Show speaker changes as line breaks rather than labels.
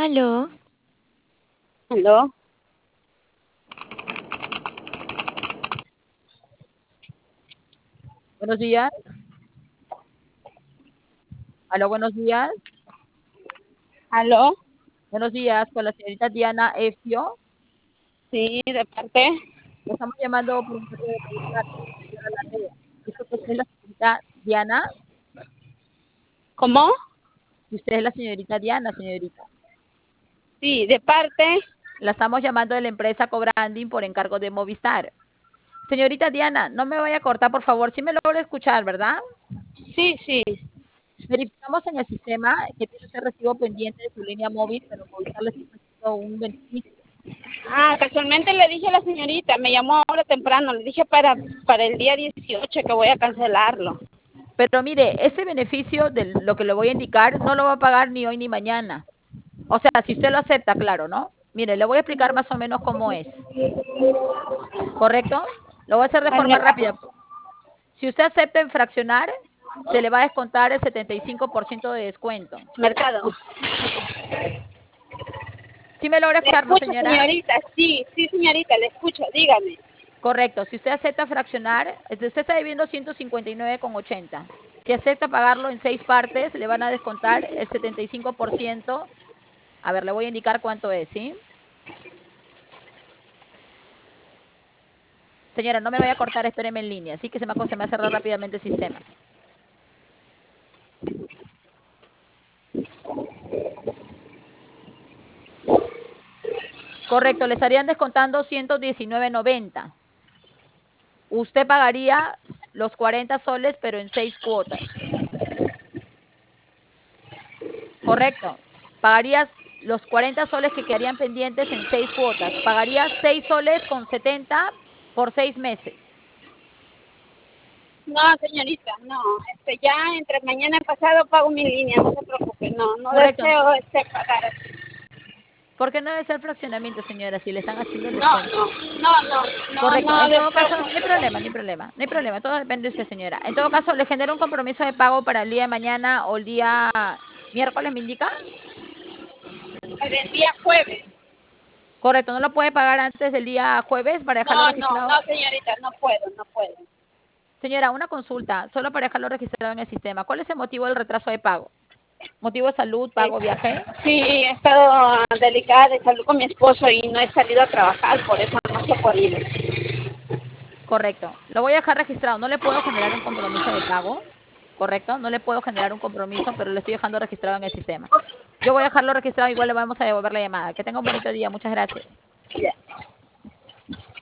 Aló,
¿Aló?
Buenos días. Aló, buenos días.
¿Aló?
Buenos días, con la señorita Diana Efio.
Sí, de parte.
Le estamos llamando por un motivo de preguntar, señora Larrea. ¿Dijo que usted es la señorita Diana?
¿Cómo?
Si usted es la señorita Diana, señorita.
Sí, de parte.
La estamos llamando de la empresa Cobranding por encargo de Movistar. Señorita Diana, no me vaya a cortar, por favor. Sí me logra escuchar, ¿verdad?
Sí, sí.
Verificamos en el sistema que tiene usted recibo pendiente de su línea móvil, pero Movistar le está ofreciendo un beneficio.
Ah, casualmente le dije a la señorita, me llamó ahora temprano, le dije para el día 18 que voy a cancelarlo.
Pero mire, ese beneficio de lo que le voy a indicar no lo va a pagar ni hoy ni mañana. O sea, si usted lo acepta, claro, ¿no? Mire, le voy a explicar más o menos cómo es, ¿correcto? Lo voy a hacer de forma
Ándale,
rápida. Si usted acepta en fraccionar, se le va a descontar el 75% de descuento.
mercado.
¿Sí me logra
Le
escuchar, no,
escucho,
señora?
señorita, sí, sí, señorita, le escucho, dígame.
Correcto. Si usted acepta fraccionar, usted está debiendo 159,80. Si acepta pagarlo en 6 partes, le van a descontar el 75%. A ver, le voy a indicar cuánto es, ¿sí? Señora, no me vaya a cortar, espéreme en línea, así que se me va a cerrar rápidamente el sistema. Correcto, le estarían descontando 119,90. Usted pagaría los 40 soles, pero en 6 cuotas. Correcto. Pagarías los 40 soles que quedarían pendientes en 6 cuotas. Pagarías 6 soles con 70 por 6 meses.
No, señorita, no, ya entre mañana y pasado pago mi línea, no se preocupe, no, no
Correcto.
deseo pagar.
¿Por qué no debe ser fraccionamiento, señora, si le están haciendo el
No,
descuento?
no, no, no, no,
Correcto.
no
En todo caso,
deseo.
no hay problema, no hay problema. No hay problema. Todo depende de usted, señora. En todo caso, le genero un compromiso de pago para el día de mañana o el día miércoles, ¿me indica?
El día jueves.
Correcto. ¿No lo puede pagar antes del día jueves para dejarlo
No, no,
registrado?
no, señorita, no puedo, no puedo.
Señora, una consulta, solo para dejarlo registrado en el sistema. ¿Cuál es el motivo del retraso de pago? ¿Motivo de salud, pago, viaje?
Sí, he estado delicada de salud con mi esposo y no he salido a trabajar, por eso no se ha podido.
Correcto. Lo voy a dejar registrado. No le puedo generar un compromiso de pago. Correcto. No le puedo generar un compromiso, pero lo estoy dejando registrado en el sistema. Yo voy a dejarlo registrado, igual le vamos a devolver la llamada. Que tenga un bonito día. Muchas gracias.
Ya.